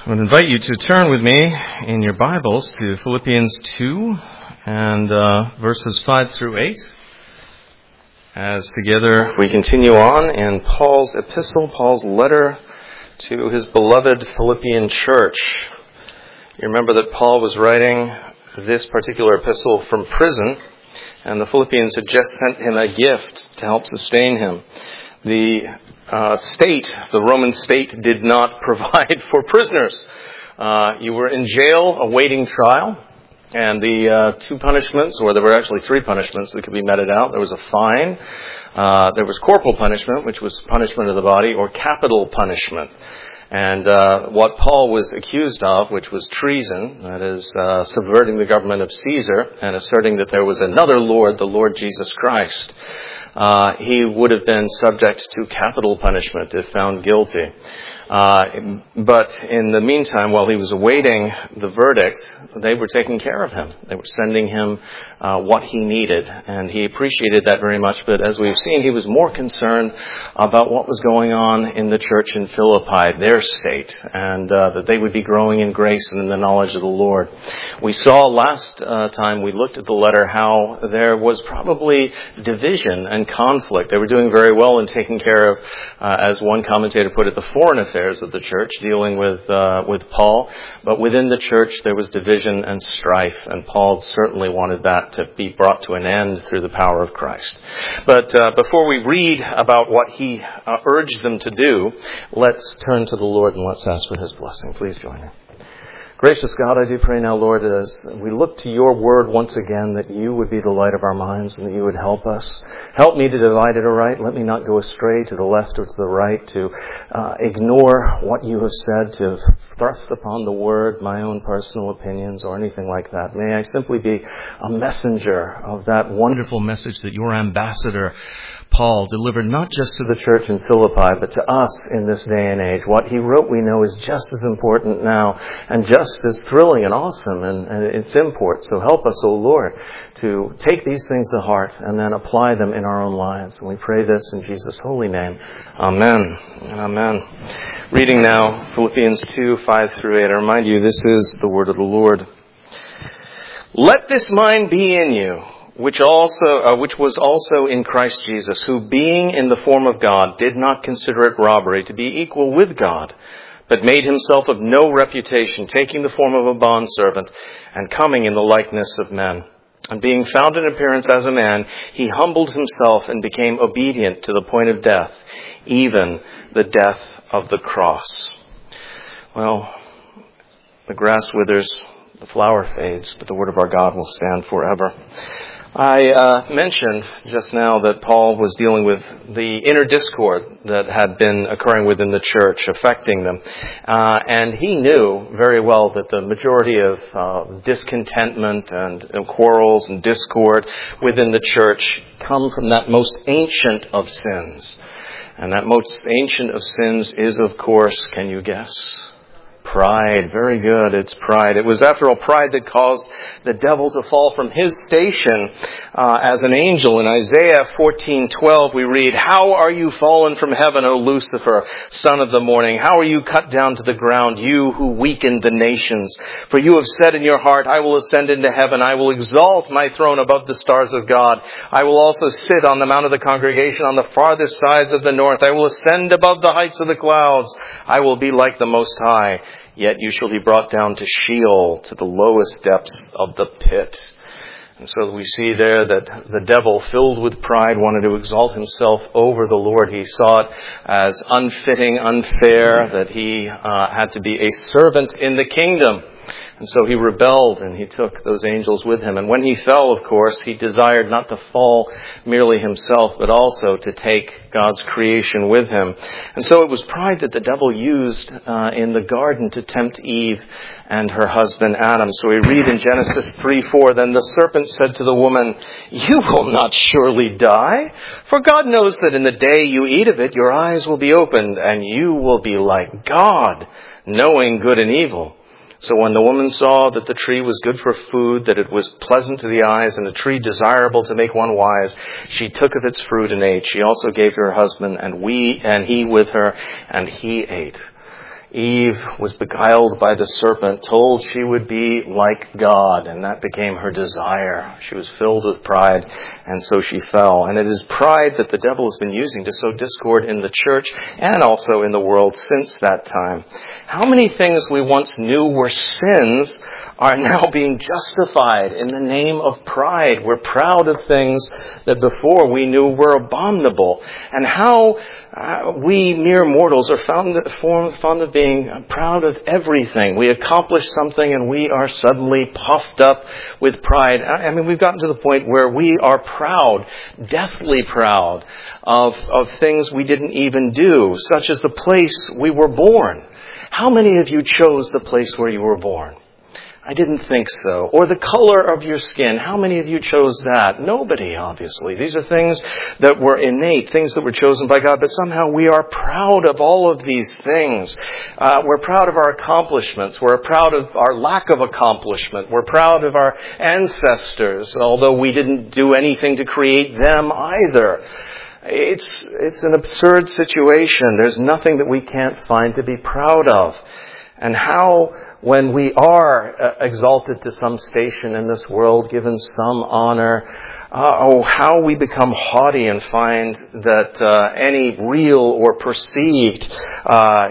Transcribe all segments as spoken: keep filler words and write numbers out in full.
I would invite you to turn with me in your Bibles to Philippians two and uh, verses five through eight. As together we continue on in Paul's epistle, Paul's letter to his beloved Philippian church. You remember that Paul was writing this particular epistle from prison, and the Philippians had just sent him a gift to help sustain him. The uh, state, the Roman state, did not provide for prisoners. Uh, you were in jail awaiting trial, and the uh, two punishments, or there were actually three punishments that could be meted out. There was a fine, uh, there was corporal punishment, which was punishment of the body, or capital punishment. And uh, what Paul was accused of, which was treason, that is, uh, subverting the government of Caesar and asserting that there was another Lord, the Lord Jesus Christ, uh, he would have been subject to capital punishment if found guilty. Uh, but in the meantime, while he was awaiting the verdict, they were taking care of him. They were sending him uh, what he needed, and he appreciated that very much. But as we've seen, he was more concerned about what was going on in the church in Philippi, their state, and uh, that they would be growing in grace and in the knowledge of the Lord. We saw last uh, time we looked at the letter how there was probably division and conflict. They were doing very well in taking care of, uh, as one commentator put it, the foreign affairs of the church, dealing with uh, with Paul. But within the church there was division and strife, and Paul certainly wanted that to be brought to an end through the power of Christ. But uh, before we read about what he uh, urged them to do, let's turn to the Lord and let's ask for his blessing. Please join me. Gracious God, I do pray now, Lord, as we look to your word once again, that you would be the light of our minds and that you would help us. Help me to divide it aright. Let me not go astray to the left or to the right, to uh, ignore what you have said, to thrust upon the word my own personal opinions or anything like that. May I simply be a messenger of that wonderful message that your ambassador Paul delivered not just to the church in Philippi, but to us in this day and age. What he wrote, we know, is just as important now and just as thrilling and awesome in, in its import. So help us, O Lord, to take these things to heart and then apply them in our own lives. And we pray this in Jesus' holy name. Amen. Amen. Reading now Philippians two, five through eight. I remind you, this is the word of the Lord. Let this mind be in you, which also, uh, which was also in Christ Jesus, who being in the form of God did not consider it robbery to be equal with God, but made himself of no reputation, taking the form of a bondservant and coming in the likeness of men. And being found in appearance as a man, he humbled himself and became obedient to the point of death, even the death of the cross. Well, the grass withers, the flower fades, but the word of our God will stand forever. I uh, mentioned just now that Paul was dealing with the inner discord that had been occurring within the church, affecting them. Uh, and he knew very well that the majority of uh, discontentment and, and quarrels and discord within the church come from that most ancient of sins. And that most ancient of sins is, of course, can you guess? Pride. Very good. It's pride. It was, after all, pride that caused the devil to fall from his station uh, as an angel. In Isaiah fourteen twelve, we read, "How are you fallen from heaven, O Lucifer, son of the morning? How are you cut down to the ground, you who weakened the nations? For you have said in your heart, I will ascend into heaven. I will exalt my throne above the stars of God. I will also sit on the mount of the congregation on the farthest sides of the north. I will ascend above the heights of the clouds. I will be like the Most High. Yet you shall be brought down to Sheol, to the lowest depths of the pit." And so we see there that the devil, filled with pride, wanted to exalt himself over the Lord. He saw it as unfitting, unfair, that he uh, had to be a servant in the kingdom. And so he rebelled and he took those angels with him. And when he fell, of course, he desired not to fall merely himself, but also to take God's creation with him. And so it was pride that the devil used uh, in the garden to tempt Eve and her husband Adam. So we read in Genesis three four, "Then the serpent said to the woman, 'You will not surely die, for God knows that in the day you eat of it, your eyes will be opened, and you will be like God, knowing good and evil.' So when the woman saw that the tree was good for food, that it was pleasant to the eyes, and a tree desirable to make one wise, she took of its fruit and ate. She also gave to her husband, and we and he with her, and he ate." Eve was beguiled by the serpent, told she would be like God, and that became her desire. She was filled with pride, and so she fell. And it is pride that the devil has been using to sow discord in the church and also in the world since that time. How many things we once knew were sins are now being justified in the name of pride? We're proud of things that before we knew were abominable. And how uh, we mere mortals are found, fond of being proud of everything. We accomplish something and we are suddenly puffed up with pride. I mean, we've gotten to the point where we are proud, deathly proud of, of things we didn't even do, such as the place we were born. How many of you chose the place where you were born? I didn't think so. Or the color of your skin. How many of you chose that? Nobody, obviously. These are things that were innate, things that were chosen by God, but somehow we are proud of all of these things. Uh, we're proud of our accomplishments. We're proud of our lack of accomplishment. We're proud of our ancestors, although we didn't do anything to create them either. It's, it's an absurd situation. There's nothing that we can't find to be proud of. And how, when we are uh, exalted to some station in this world, given some honor, uh, oh, how we become haughty and find that uh, any real or perceived uh,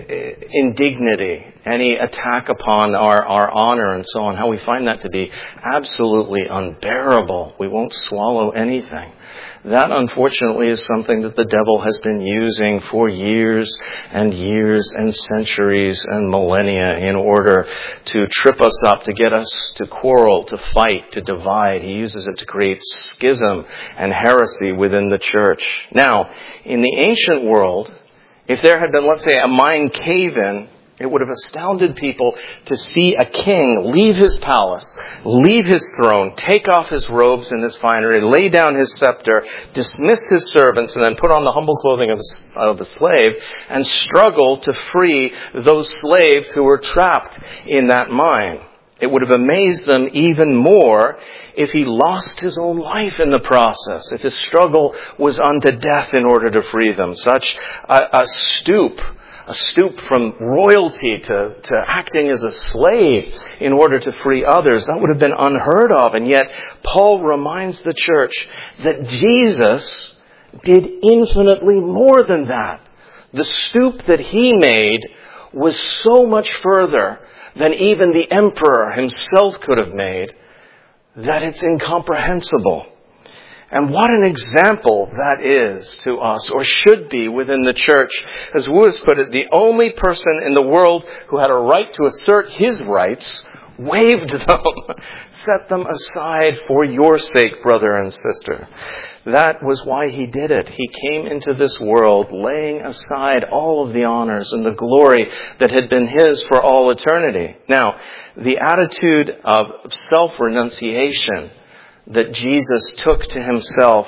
indignity, any attack upon our, our honor and so on, how we find that to be absolutely unbearable. We won't swallow anything. That, unfortunately, is something that the devil has been using for years and years and centuries and millennia in order to trip us up, to get us to quarrel, to fight, to divide. He uses it to create schism and heresy within the church. Now, in the ancient world, if there had been, let's say, a mind cave-in, it would have astounded people to see a king leave his palace, leave his throne, take off his robes and his finery, lay down his scepter, dismiss his servants, and then put on the humble clothing of the, of the slave, and struggle to free those slaves who were trapped in that mine. It would have amazed them even more if he lost his own life in the process, if his struggle was unto death in order to free them. Such a, a stoop A stoop from royalty to, to acting as a slave in order to free others. That would have been unheard of. And yet, Paul reminds the church that Jesus did infinitely more than that. The stoop that he made was so much further than even the emperor himself could have made that it's incomprehensible. And what an example that is to us, or should be within the church. As Lewis put it, the only person in the world who had a right to assert his rights waived them, set them aside for your sake, brother and sister. That was why he did it. He came into this world laying aside all of the honors and the glory that had been his for all eternity. Now, the attitude of self-renunciation that Jesus took to himself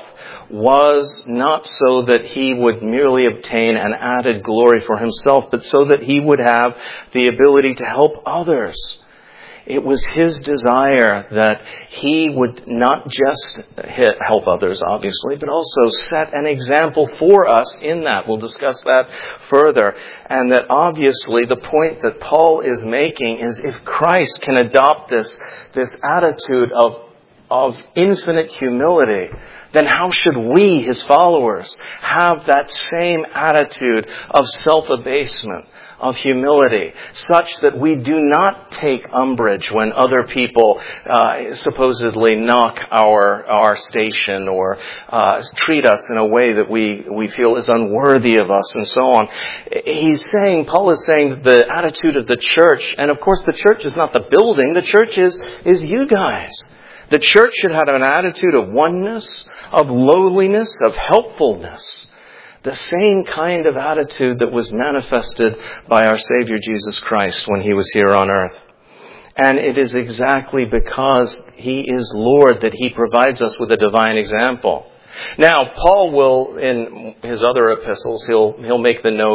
was not so that he would merely obtain an added glory for himself, but so that he would have the ability to help others. It was his desire that he would not just help others, obviously, but also set an example for us in that. We'll discuss that further. And that obviously the point that Paul is making is if Christ can adopt this, this attitude of of infinite humility, then how should we, his followers, have that same attitude of self-abasement, of humility, such that we do not take umbrage when other people uh, supposedly knock our our station or uh, treat us in a way that we, we feel is unworthy of us and so on. He's saying, Paul is saying that the attitude of the church, and of course the church is not the building, the church is, is you guys. The church should have an attitude of oneness, of lowliness, of helpfulness. The same kind of attitude that was manifested by our Savior Jesus Christ when he was here on earth. And it is exactly because he is Lord that he provides us with a divine example. Now, Paul will, in his other epistles, he'll he'll make the note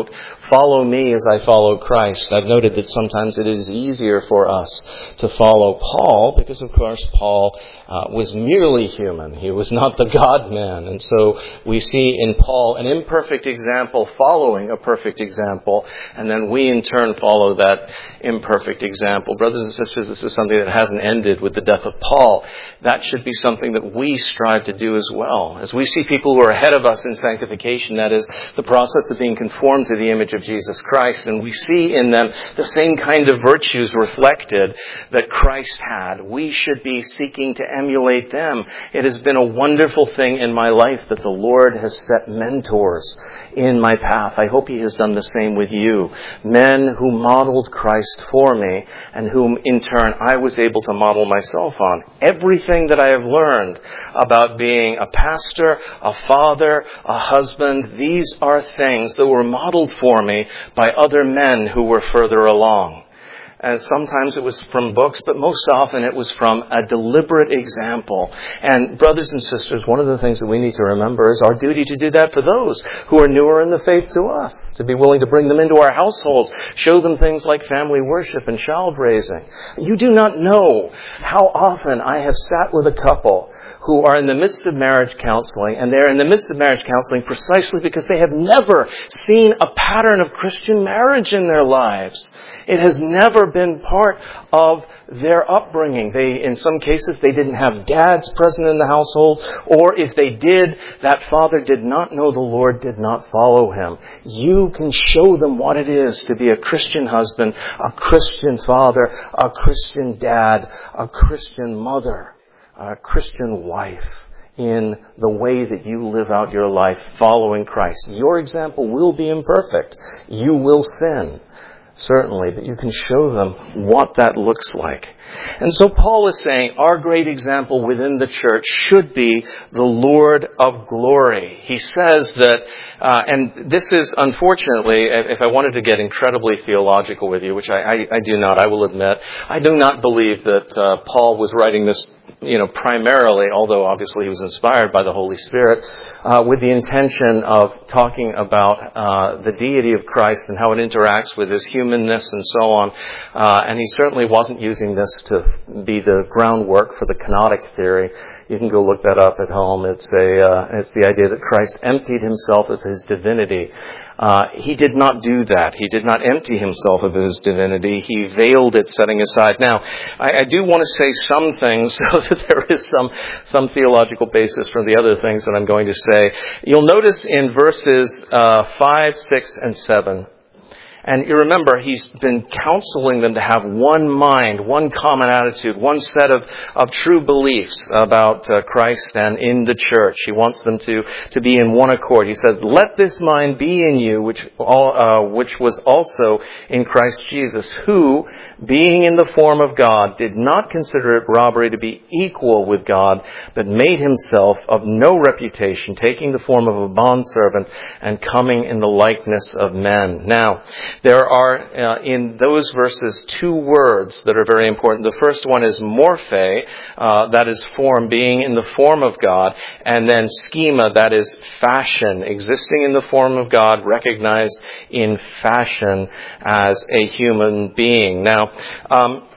Follow me as I follow Christ. I've noted that sometimes it is easier for us to follow Paul because, of course, Paul uh, was merely human. He was not the God-man. And so we see in Paul an imperfect example following a perfect example, and then we in turn follow that imperfect example. Brothers and sisters, this is something that hasn't ended with the death of Paul. That should be something that we strive to do as well. As we see people who are ahead of us in sanctification, that is the process of being conformed to the image of Jesus Christ, and we see in them the same kind of virtues reflected that Christ had. We should be seeking to emulate them. It has been a wonderful thing in my life that the Lord has set mentors in my path. I hope He has done the same with you. Men who modeled Christ for me, and whom in turn I was able to model myself on. Everything that I have learned about being a pastor, a father, a husband, these are things that were modeled for me by other men who were further along. And sometimes it was from books, but most often it was from a deliberate example. And brothers and sisters, one of the things that we need to remember is our duty to do that for those who are newer in the faith to us, to be willing to bring them into our households, show them things like family worship and child raising. You do not know how often I have sat with a couple who are in the midst of marriage counseling, and they're in the midst of marriage counseling precisely because they have never seen a pattern of Christian marriage in their lives. It has never been part of their upbringing. They, in some cases, they didn't have dads present in the household, or if they did, that father did not know the Lord, did not follow Him. You can show them what it is to be a Christian husband, a Christian father, a Christian dad, a Christian mother, a Christian wife, in the way that you live out your life following Christ. Your example will be imperfect. You will sin. Certainly, but you can show them what that looks like. And so Paul is saying our great example within the church should be the Lord of glory. He says that, uh, and this is unfortunately, if I wanted to get incredibly theological with you, which I, I, I do not, I will admit, I do not believe that uh, Paul was writing this you know, primarily, although obviously he was inspired by the Holy Spirit, uh, with the intention of talking about uh, the deity of Christ and how it interacts with His humanness and so on. Uh, and he certainly wasn't using this to be the groundwork for the kenotic theory. You can go look that up at home. It's a, uh, it's the idea that Christ emptied Himself of His divinity. Uh, he did not do that. He did not empty Himself of His divinity. He veiled it, setting aside. Now, I, I do want to say some things so that there is some, some theological basis for the other things that I'm going to say. You'll notice in verses uh, five, six, and seven, and you remember, he's been counseling them to have one mind, one common attitude, one set of, of true beliefs about uh, Christ and in the church. He wants them to, to be in one accord. He said, let this mind be in you, which, all, uh, which was also in Christ Jesus, who, being in the form of God, did not consider it robbery to be equal with God, but made Himself of no reputation, taking the form of a bondservant and coming in the likeness of men. Now, there are, uh, in those verses, two words that are very important. The first one is morphe, uh, that is form, being in the form of God, and then schema, that is fashion, existing in the form of God, recognized in fashion as a human being. Now, um,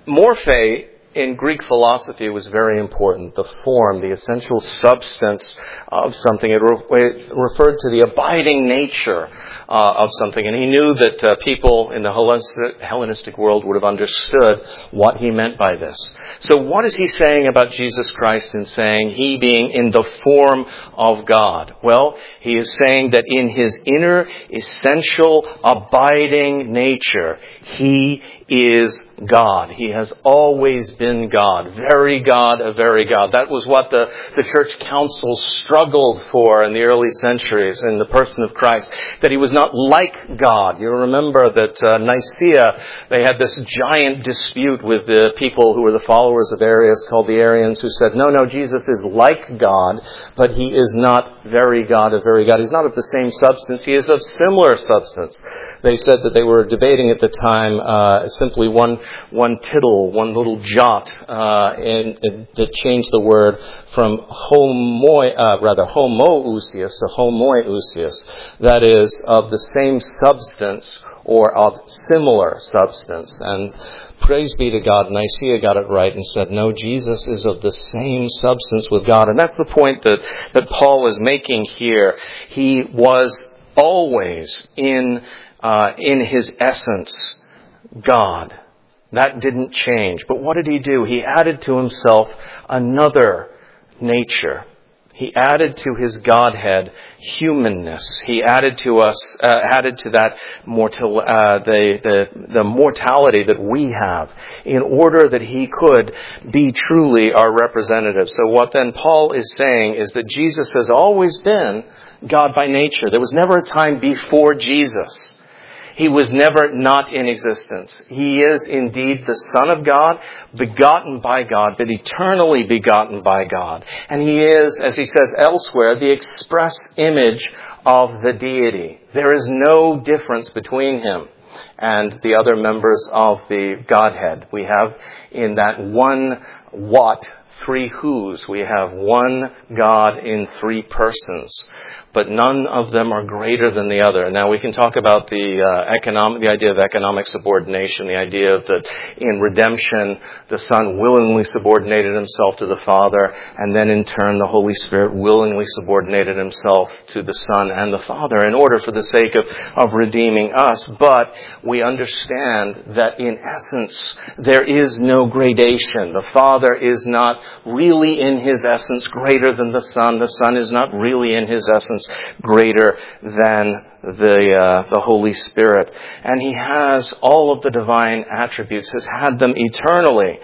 morphe in Greek philosophy was very important. The form, the essential substance of something. It, re- it referred to the abiding nature uh, of something. And he knew that uh, people in the Hellenistic, Hellenistic world would have understood what he meant by this. So what is he saying about Jesus Christ in saying He being in the form of God? Well, he is saying that in His inner, essential, abiding nature, He is God. He has always been God. Very God, a very God. That was what the, the church councils struggled for in the early centuries in the person of Christ. That He was not like God. You remember that uh, Nicaea, they had this giant dispute with the people who were the followers of Arius, called the Arians, who said, no, no, Jesus is like God, but He is not very God, a very God. He's not of the same substance. He is of similar substance. They said that they were debating at the time uh, is simply one one tittle, one little jot, uh, in, in, that changed the word from homo, uh, rather homoousios to homoiousios. That is, of the same substance or of similar substance. And praise be to God, Nicaea got it right and said, no, Jesus is of the same substance with God. And that's the point that, that Paul is making here. He was always in uh, in his essence God. That didn't change. But what did he do? He added to himself another nature. He added to his Godhead humanness. He added to us, uh, added to that mortal, uh, the, the the mortality that we have, in order that he could be truly our representative. So what then Paul is saying is that Jesus has always been God by nature. There was never a time before Jesus. He was never not in existence. He is indeed the Son of God, begotten by God, but eternally begotten by God. And he is, as he says elsewhere, the express image of the deity. There is no difference between him and the other members of the Godhead. We have in that one what, three whos. We have one God in three persons. But none of them are greater than the other. Now we can talk about the uh, economic, the idea of economic subordination, the idea that in redemption the Son willingly subordinated himself to the Father, and then in turn the Holy Spirit willingly subordinated himself to the Son and the Father in order for the sake of, of redeeming us. But we understand that in essence there is no gradation. The Father is not really in his essence greater than the Son. The Son is not really in his essence greater than the uh, the Holy Spirit. And he has all of the divine attributes, has had them eternally.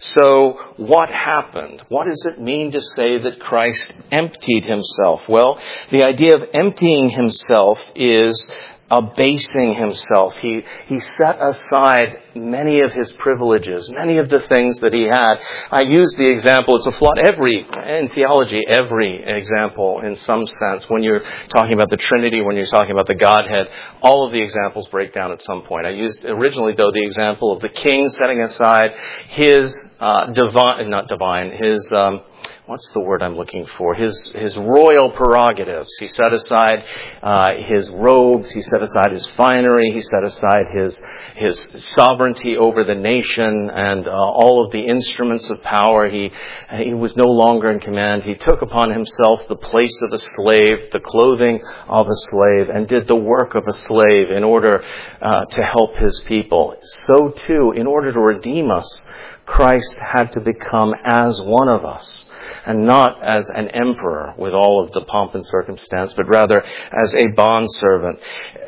So what happened? What does it mean to say that Christ emptied himself? Well, the idea of emptying himself is abasing himself. He he set aside many of his privileges, many of the things that he had. I use the example, it's a flawed, every, in theology, every example in some sense. When you're talking about the Trinity, when you're talking about the Godhead, all of the examples break down at some point. I used originally, though, the example of the king setting aside his uh, divine, not divine, his... Um, What's the word I'm looking for? His his royal prerogatives. He set aside uh, his robes. He set aside his finery. He set aside his his sovereignty over the nation and uh, all of the instruments of power. He he was no longer in command. He took upon himself the place of a slave, the clothing of a slave, and did the work of a slave in order uh, to help his people. So too, in order to redeem us, Christ had to become as one of us. And not as an emperor with all of the pomp and circumstance, but rather as a bondservant.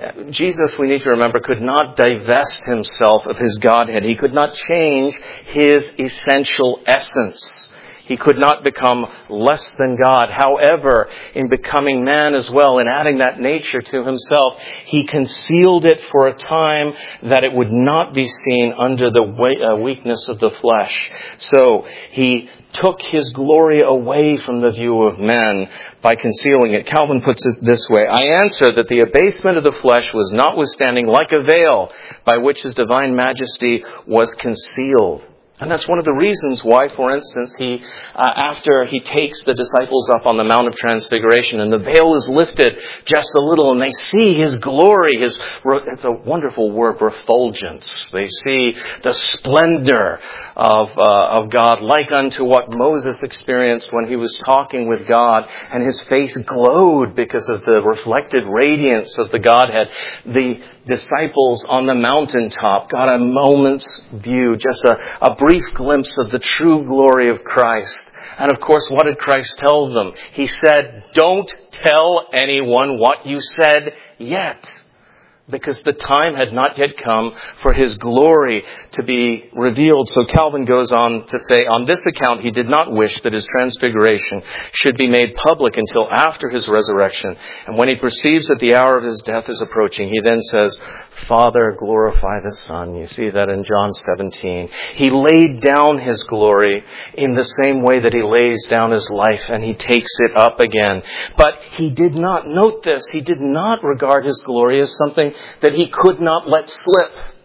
Jesus, we need to remember, could not divest himself of his Godhead. He could not change his essential essence. He could not become less than God. However, in becoming man as well, in adding that nature to himself, he concealed it for a time that it would not be seen under the weakness of the flesh. So he took his glory away from the view of men by concealing it. Calvin puts it this way: I answer that the abasement of the flesh was notwithstanding like a veil by which his divine majesty was concealed. And that's one of the reasons why, for instance, he, uh, after he takes the disciples up on the Mount of Transfiguration and the veil is lifted just a little and they see his glory, his, it's a wonderful word, refulgence. They see the splendor of, uh, of God, like unto what Moses experienced when he was talking with God, and his face glowed because of the reflected radiance of the Godhead. The disciples on the mountaintop got a moment's view, just a, a brief glimpse of the true glory of Christ. And of course, what did Christ tell them? He said, don't tell anyone what you said yet, because the time had not yet come for his glory to be revealed. So Calvin goes on to say, on this account, he did not wish that his transfiguration should be made public until after his resurrection. And when he perceives that the hour of his death is approaching, he then says, Father, glorify the Son. You see that in John seventeen. He laid down his glory in the same way that he lays down his life, and he takes it up again. But he did not, note this, he did not regard his glory as something that he could not let slip.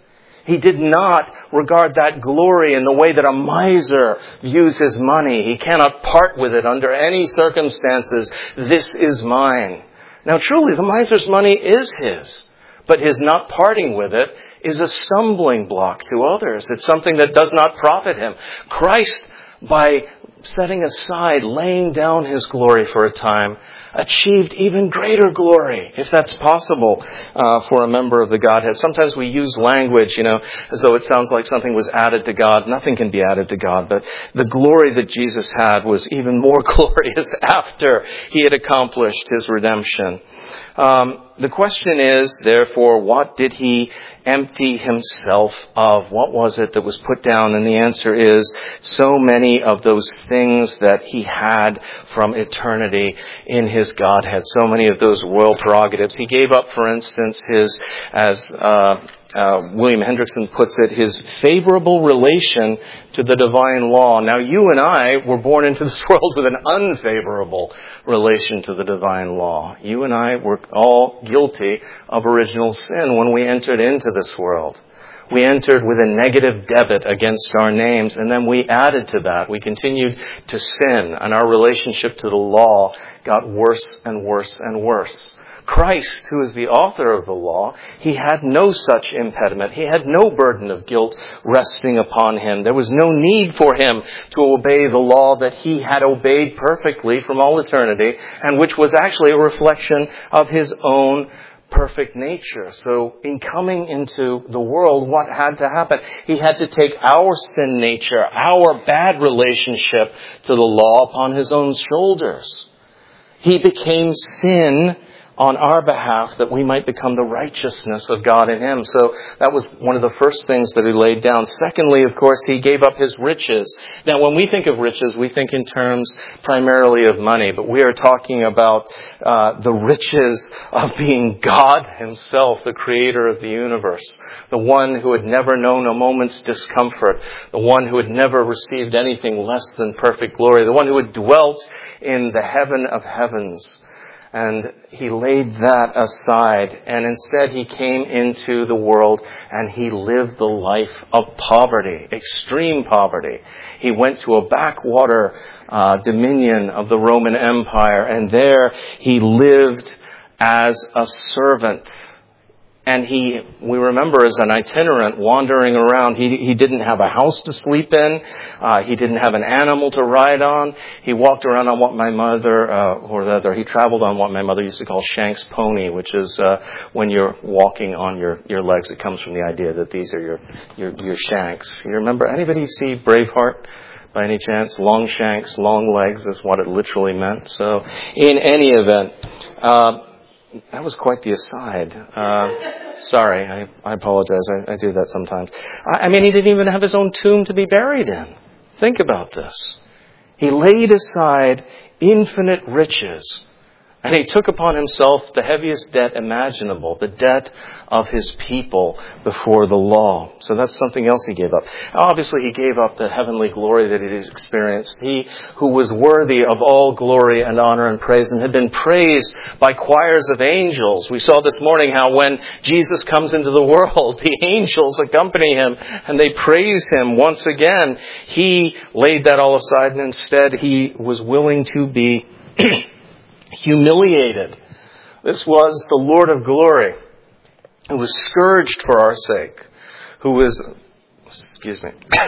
He did not regard that glory in the way that a miser views his money. He cannot part with it under any circumstances. This is mine. Now truly, the miser's money is his, but his not parting with it is a stumbling block to others. It's something that does not profit him. Christ, by setting aside, laying down his glory for a time, achieved even greater glory, if that's possible, uh, for a member of the Godhead. Sometimes we use language, you know, as though it sounds like something was added to God. Nothing can be added to God, but the glory that Jesus had was even more glorious after he had accomplished his redemption. Um, the question is, therefore, what did he empty himself of? What was it that was put down? And the answer is so many of those things that he had from eternity in his Godhead. So many of those royal prerogatives. He gave up, for instance, his, as uh, uh, William Hendrickson puts it, his favorable relation to the divine law. Now, you and I were born into this world with an unfavorable relation to the divine law. You and I were all guilty of original sin when we entered into this world. We entered with a negative debit against our names, and then we added to that. We continued to sin, and our relationship to the law got worse and worse and worse. Christ, who is the author of the law, he had no such impediment. He had no burden of guilt resting upon him. There was no need for him to obey the law that he had obeyed perfectly from all eternity, and which was actually a reflection of his own perfect nature. So in coming into the world, what had to happen? He had to take our sin nature, our bad relationship to the law upon his own shoulders. He became sin on our behalf that we might become the righteousness of God in him. So that was one of the first things that he laid down. Secondly, of course, he gave up his riches. Now, when we think of riches, we think in terms primarily of money, but we are talking about uh, the riches of being God himself, the creator of the universe, the one who had never known a moment's discomfort, the one who had never received anything less than perfect glory, the one who had dwelt in the heaven of heavens. And he laid that aside, and instead he came into the world and he lived the life of poverty, extreme poverty. He went to a backwater uh, dominion of the Roman Empire, and there he lived as a servant. And he, we remember, as an itinerant wandering around. He, he didn't have a house to sleep in. Uh, he didn't have an animal to ride on. He walked around on what my mother, uh, or rather, he traveled on what my mother used to call Shank's pony, which is uh, when you're walking on your, your legs. It comes from the idea that these are your, your, your shanks. You remember, anybody see Braveheart? By any chance? Long shanks, long legs is what it literally meant. So, in any event, uh, that was quite the aside. Uh, sorry, I, I apologize. I, I do that sometimes. I, I mean, he didn't even have his own tomb to be buried in. Think about this. He laid aside infinite riches, and he took upon himself the heaviest debt imaginable, the debt of his people before the law. So that's something else he gave up. Obviously, he gave up the heavenly glory that he had experienced. He who was worthy of all glory and honor and praise and had been praised by choirs of angels. We saw this morning how when Jesus comes into the world, the angels accompany him and they praise him once again. He laid that all aside, and instead he was willing to be humiliated. This was the Lord of glory, who was scourged for our sake, who was, excuse me,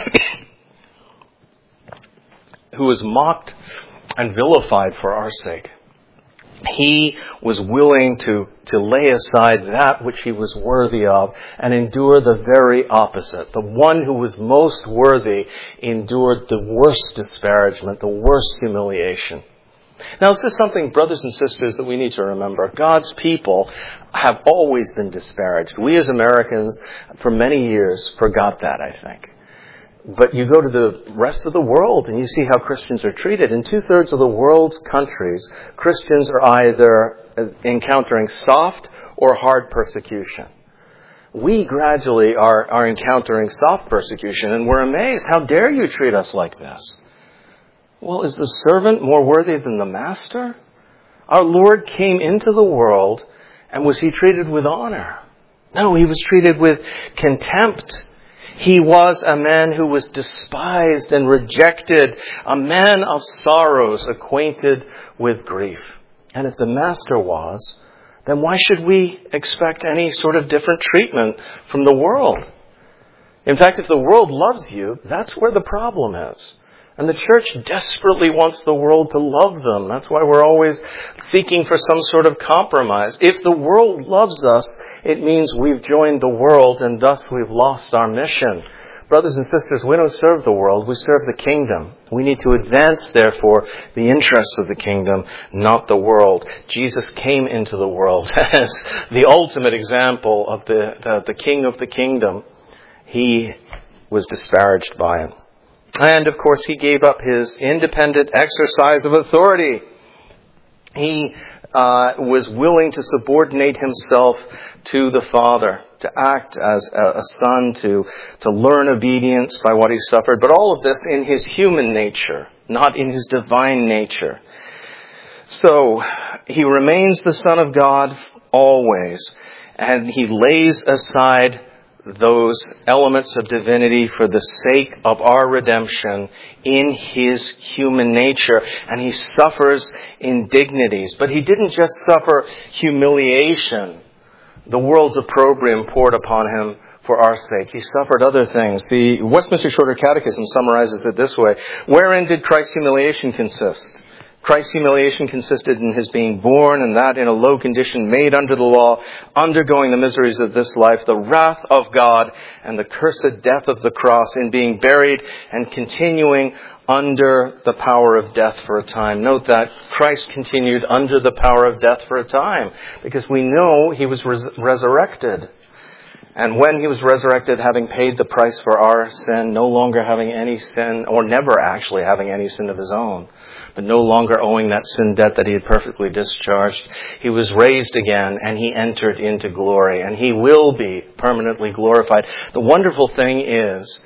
who was mocked and vilified for our sake. He was willing to, to lay aside that which he was worthy of and endure the very opposite. The one who was most worthy endured the worst disparagement, the worst humiliation. Now, this is something, brothers and sisters, that we need to remember. God's people have always been disparaged. We as Americans, for many years, forgot that, I think. But you go to the rest of the world and you see how Christians are treated. In two-thirds of the world's countries, Christians are either encountering soft or hard persecution. We gradually are, are encountering soft persecution, and we're amazed. How dare you treat us like this? Well, is the servant more worthy than the master? Our Lord came into the world, and was he treated with honor? No, he was treated with contempt. He was a man who was despised and rejected, a man of sorrows, acquainted with grief. And if the Master was, then why should we expect any sort of different treatment from the world? In fact, if the world loves you, that's where the problem is. And the church desperately wants the world to love them. That's why we're always seeking for some sort of compromise. If the world loves us, it means we've joined the world and thus we've lost our mission. Brothers and sisters, we don't serve the world, we serve the kingdom. We need to advance, therefore, the interests of the kingdom, not the world. Jesus came into the world as the ultimate example of the, the, the king of the kingdom. He was disparaged by it. And, of course, he gave up his independent exercise of authority. He uh, was willing to subordinate himself to the Father, to act as a, a son, to, to learn obedience by what he suffered. But all of this in his human nature, not in his divine nature. So, he remains the Son of God always. And he lays aside those elements of divinity for the sake of our redemption in his human nature. And he suffers indignities. But he didn't just suffer humiliation, the world's opprobrium poured upon him for our sake. He suffered other things. The Westminster Shorter Catechism summarizes it this way. Wherein did Christ's humiliation consist? Christ's humiliation consisted in his being born, and that in a low condition, made under the law, undergoing the miseries of this life, the wrath of God, and the cursed death of the cross, in being buried and continuing under the power of death for a time. Note that Christ continued under the power of death for a time, because we know he was res- resurrected. And when he was resurrected, having paid the price for our sin, no longer having any sin, or never actually having any sin of his own, but no longer owing that sin debt that he had perfectly discharged, he was raised again and he entered into glory, and he will be permanently glorified. The wonderful thing is,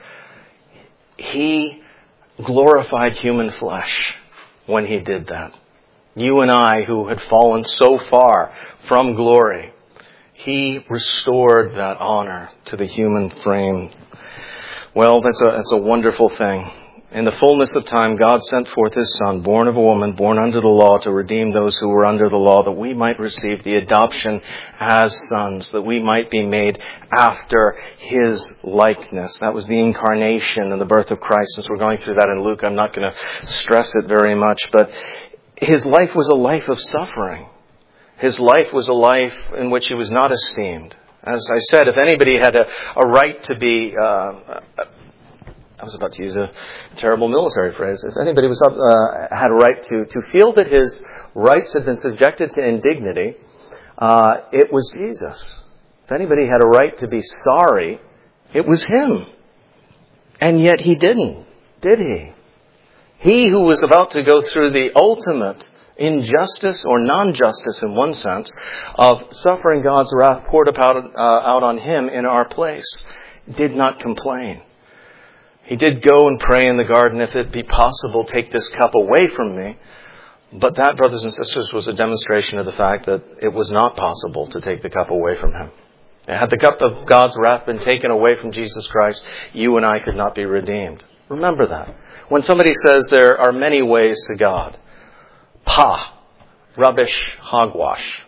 he glorified human flesh when he did that. You and I, who had fallen so far from glory, he restored that honor to the human frame. Well, that's a, that's a wonderful thing. In the fullness of time, God sent forth his Son, born of a woman, born under the law, to redeem those who were under the law, that we might receive the adoption as sons, that we might be made after his likeness. That was the incarnation and the birth of Christ. Since we're going through that in Luke, I'm not going to stress it very much, but his life was a life of suffering. His life was a life in which he was not esteemed. As I said, if anybody had a, a right to be... Uh, I was about to use a terrible military phrase. If anybody was up, uh, had a right to, to feel that his rights had been subjected to indignity, uh, it was Jesus. If anybody had a right to be sorry, it was him. And yet he didn't, did he? He who was about to go through the ultimate injustice or non-justice in one sense of suffering God's wrath poured out, uh, out on him in our place, did not complain. He did go and pray in the garden, if it be possible, take this cup away from me. But that, brothers and sisters, was a demonstration of the fact that it was not possible to take the cup away from him. Had the cup of God's wrath been taken away from Jesus Christ, you and I could not be redeemed. Remember that. When somebody says there are many ways to God, pa, rubbish, hogwash.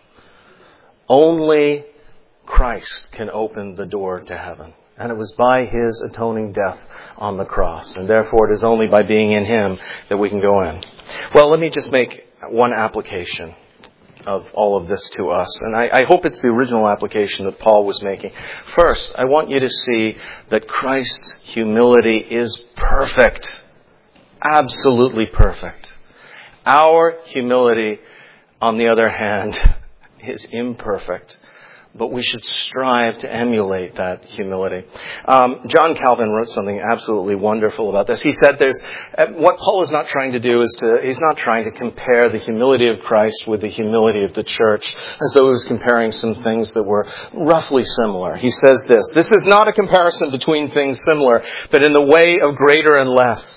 Only Christ can open the door to heaven. And it was by his atoning death on the cross. And therefore it is only by being in him that we can go in. Well, let me just make one application of all of this to us. And I, I hope it's the original application that Paul was making. First, I want you to see that Christ's humility is perfect. Absolutely perfect. Our humility, on the other hand, is imperfect. But we should strive to emulate that humility. Um, John Calvin wrote something absolutely wonderful about this. He said there's, what Paul is not trying to do is to, he's not trying to compare the humility of Christ with the humility of the church, as though he was comparing some things that were roughly similar. He says this, this is not a comparison between things similar, but in the way of greater and less.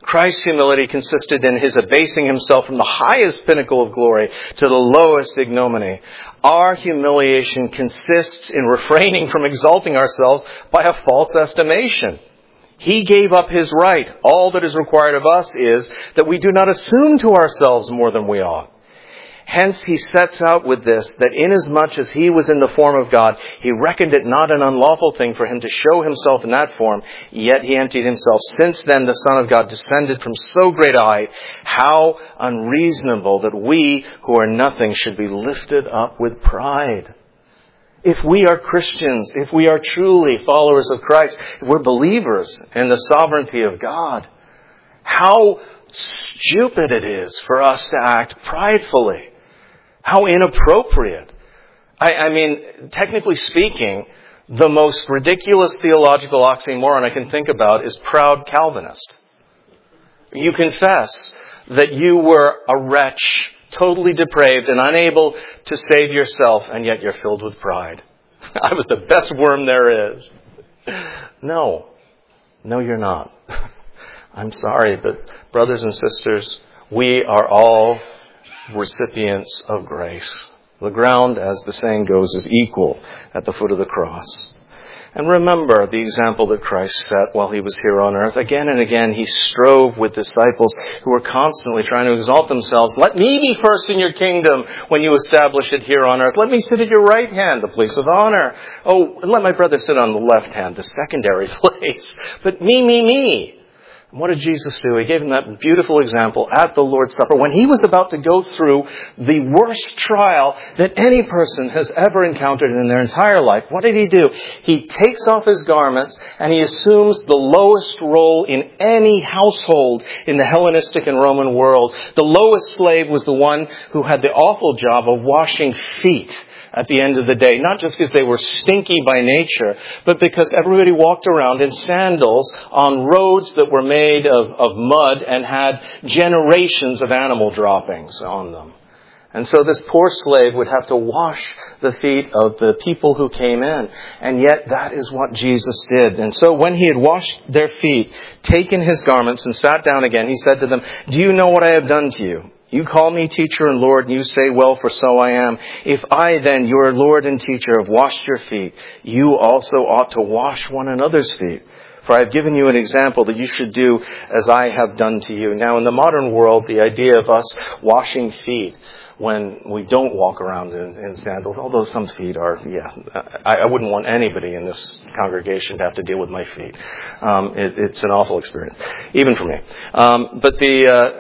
Christ's humility consisted in his abasing himself from the highest pinnacle of glory to the lowest ignominy. Our humiliation consists in refraining from exalting ourselves by a false estimation. He gave up his right. All that is required of us is that we do not assume to ourselves more than we ought. Hence he sets out with this, that inasmuch as he was in the form of God, he reckoned it not an unlawful thing for him to show himself in that form, yet he emptied himself. Since then the Son of God descended from so great a height, how unreasonable that we who are nothing should be lifted up with pride. If we are Christians, if we are truly followers of Christ, if we're believers in the sovereignty of God, how stupid it is for us to act pridefully. How inappropriate. I, I mean, technically speaking, the most ridiculous theological oxymoron I can think about is proud Calvinist. You confess that you were a wretch, totally depraved and unable to save yourself, and yet you're filled with pride. I was the best worm there is. No. No, you're not. I'm sorry, but brothers and sisters, we are all recipients of grace. The ground, as the saying goes, is equal at the foot of the cross. And remember the example that Christ set while he was here on earth. Again and again, he strove with disciples who were constantly trying to exalt themselves. Let me be first in your kingdom when you establish it here on earth. Let me sit at your right hand, the place of honor. Oh, and let my brother sit on the left hand, the secondary place. But me, me, me. And what did Jesus do? He gave him that beautiful example at the Lord's Supper when he was about to go through the worst trial that any person has ever encountered in their entire life. What did he do? He takes off his garments and he assumes the lowest role in any household in the Hellenistic and Roman world. The lowest slave was the one who had the awful job of washing feet at the end of the day, not just because they were stinky by nature, but because everybody walked around in sandals on roads that were made of, of mud and had generations of animal droppings on them. And so this poor slave would have to wash the feet of the people who came in. And yet that is what Jesus did. And so when he had washed their feet, taken his garments and sat down again, he said to them, "Do you know what I have done to you? You call me teacher and Lord, and you say, well, for so I am. If I then, your Lord and teacher, have washed your feet, you also ought to wash one another's feet. For I have given you an example that you should do as I have done to you." Now, in the modern world, the idea of us washing feet when we don't walk around in, in sandals, although some feet are, yeah, I, I wouldn't want anybody in this congregation to have to deal with my feet. Um, it, it's an awful experience, even for me. Um, but the... Uh,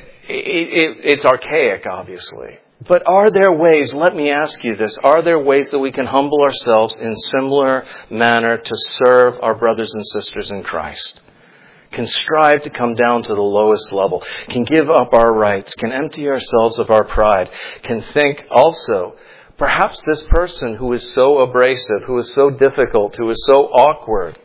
It, it, it's archaic, obviously. But are there ways, let me ask you this, are there ways that we can humble ourselves in similar manner to serve our brothers and sisters in Christ? Can strive to come down to the lowest level, can give up our rights, can empty ourselves of our pride, can think also, perhaps this person who is so abrasive, who is so difficult, who is so awkward,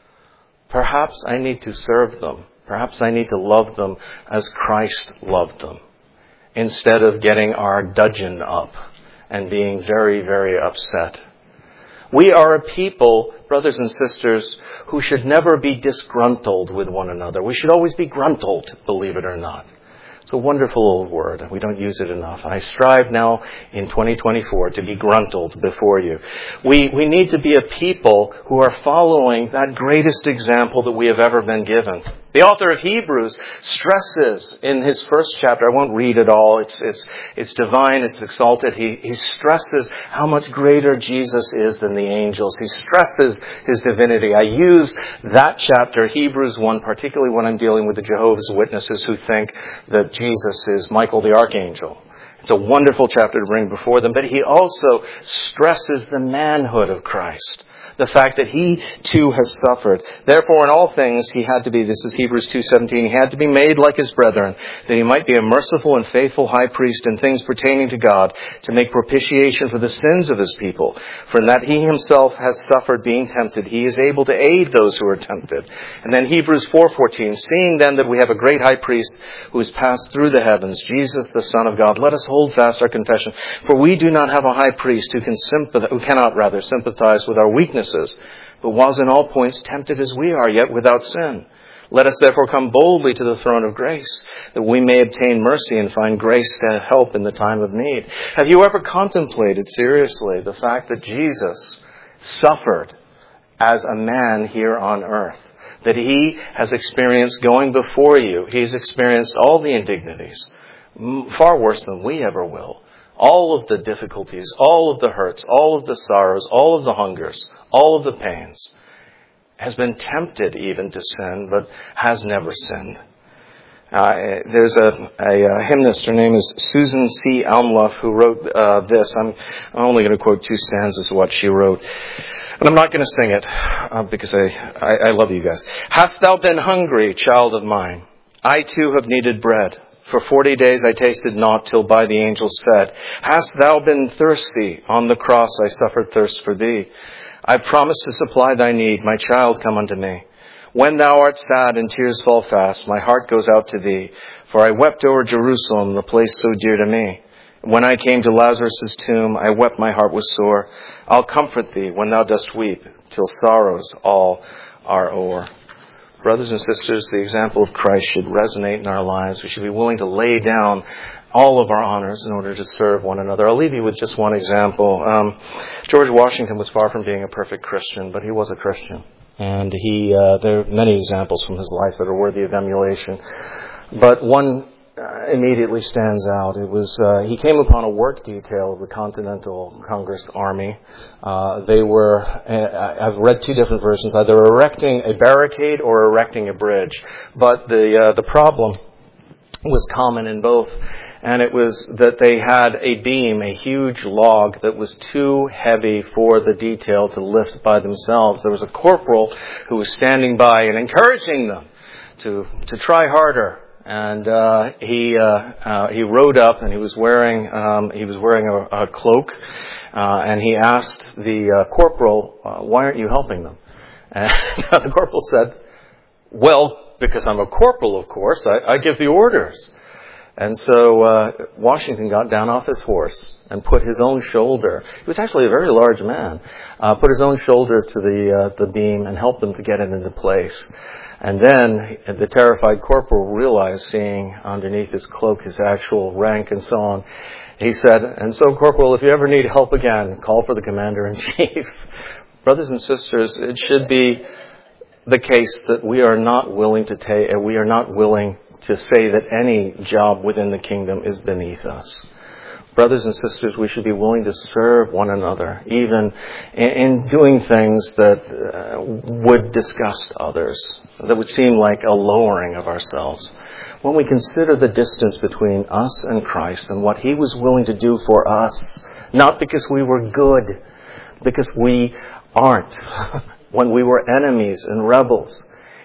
perhaps I need to serve them. Perhaps I need to love them as Christ loved them, instead of getting our dudgeon up and being very, very upset. We are a people, brothers and sisters, who should never be disgruntled with one another. We should always be gruntled, believe it or not. It's a wonderful old word. We don't use it enough. I strive now in twenty twenty-four to be gruntled before you. We, we need to be a people who are following that greatest example that we have ever been given. The author of Hebrews stresses in his first chapter, I won't read it all, it's, it's, it's divine, it's exalted. He, he stresses how much greater Jesus is than the angels. He stresses his divinity. I use that chapter, Hebrews one, particularly when I'm dealing with the Jehovah's Witnesses who think that Jesus is Michael the Archangel. It's a wonderful chapter to bring before them, but he also stresses the manhood of Christ. The fact that he too has suffered. Therefore, in all things, he had to be, this is Hebrews two seventeen, he had to be made like his brethren, that he might be a merciful and faithful high priest in things pertaining to God, to make propitiation for the sins of his people. For in that he himself has suffered being tempted, he is able to aid those who are tempted. And then Hebrews four fourteen, seeing then that we have a great high priest who has passed through the heavens, Jesus the Son of God, let us hold fast our confession. For we do not have a high priest who can sympathize, who cannot rather sympathize with our weaknesses, but was in all points tempted as we are, yet without sin. Let us therefore come boldly to the throne of grace, that we may obtain mercy and find grace to help in the time of need. Have you ever contemplated seriously the fact that Jesus suffered as a man here on earth? That he has experienced going before you. He's experienced all the indignities, far worse than we ever will. All of the difficulties, all of the hurts, all of the sorrows, all of the hungers, all of the pains. Has been tempted even to sin, but has never sinned. Uh, there's a, a, a hymnist, her name is Susan C. Almloff, who wrote uh, this. I'm, I'm only going to quote two stanzas of what she wrote. And I'm not going to sing it, uh, because I, I, I love you guys. Hast thou been hungry, child of mine? I too have needed bread. For forty days I tasted naught till by the angels fed. Hast thou been thirsty? On the cross I suffered thirst for thee. I promised to supply thy need. My child, come unto me. When thou art sad and tears fall fast, my heart goes out to thee. For I wept over Jerusalem, the place so dear to me. When I came to Lazarus' tomb, I wept, my heart was sore. I'll comfort thee when thou dost weep, till sorrows all are o'er. Brothers and sisters, the example of Christ should resonate in our lives. We should be willing to lay down all of our honors in order to serve one another. I'll leave you with just one example. Um, George Washington was far from being a perfect Christian, but he was a Christian. And he, uh, there are many examples from his life that are worthy of emulation. But one uh, immediately stands out. It was, uh, he came upon a work detail of the Continental Congress Army. Uh, they were, uh, I've read two different versions, either erecting a barricade or erecting a bridge. But the, uh, the problem was common in both. And it was that they had a beam, a huge log that was too heavy for the detail to lift by themselves. There was a corporal who was standing by and encouraging them to to try harder. And uh, he uh, uh, he rode up, and he was wearing um, he was wearing a, a cloak, uh, and he asked the uh, corporal, uh, "Why aren't you helping them?" And the corporal said, "Well, because I'm a corporal, of course. I, I give the orders." And so uh, Washington got down off his horse and put his own shoulder. He was actually a very large man. Uh, put his own shoulder to the uh, the beam and helped them to get it into place. And then the terrified corporal realized, seeing underneath his cloak his actual rank and so on, he said, "And so, Corporal, if you ever need help again, call for the Commander-in-Chief." Brothers and sisters, it should be the case that we are not willing to take, we are not willing to say that any job within the kingdom is beneath us. Brothers and sisters, we should be willing to serve one another, even in, in doing things that uh, would disgust others, that would seem like a lowering of ourselves. When we consider the distance between us and Christ and what He was willing to do for us, not because we were good, because we aren't. When we were enemies and rebels,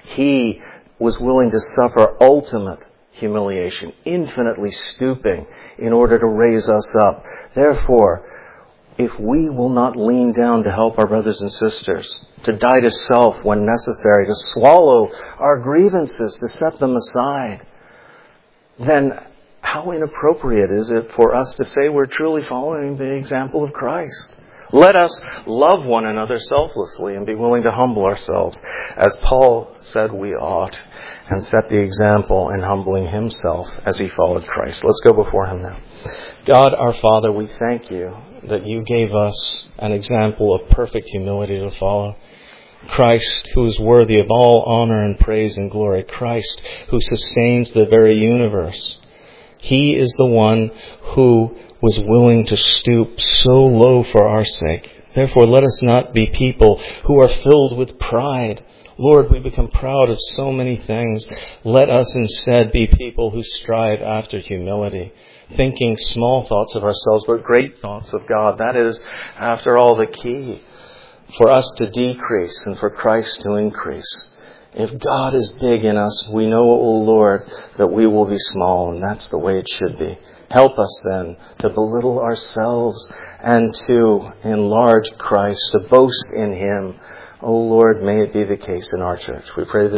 He was willing to suffer ultimate humiliation, infinitely stooping in order to raise us up. Therefore, if we will not lean down to help our brothers and sisters, to die to self when necessary, to swallow our grievances, to set them aside, then how inappropriate is it for us to say we're truly following the example of Christ? Let us love one another selflessly and be willing to humble ourselves, as Paul said we ought, and set the example in humbling himself as he followed Christ. Let's go before Him now. God, our Father, we thank You that You gave us an example of perfect humility to follow. Christ, who is worthy of all honor and praise and glory. Christ, who sustains the very universe. He is the one who was willing to stoop so low for our sake. Therefore, let us not be people who are filled with pride. Lord, we become proud of so many things. Let us instead be people who strive after humility, thinking small thoughts of ourselves, but great thoughts of God. That is, after all, the key for us to decrease and for Christ to increase. If God is big in us, we know, O Lord, that we will be small, and that's the way it should be. Help us then to belittle ourselves and to enlarge Christ, to boast in Him. O Lord, may it be the case in our church. We pray this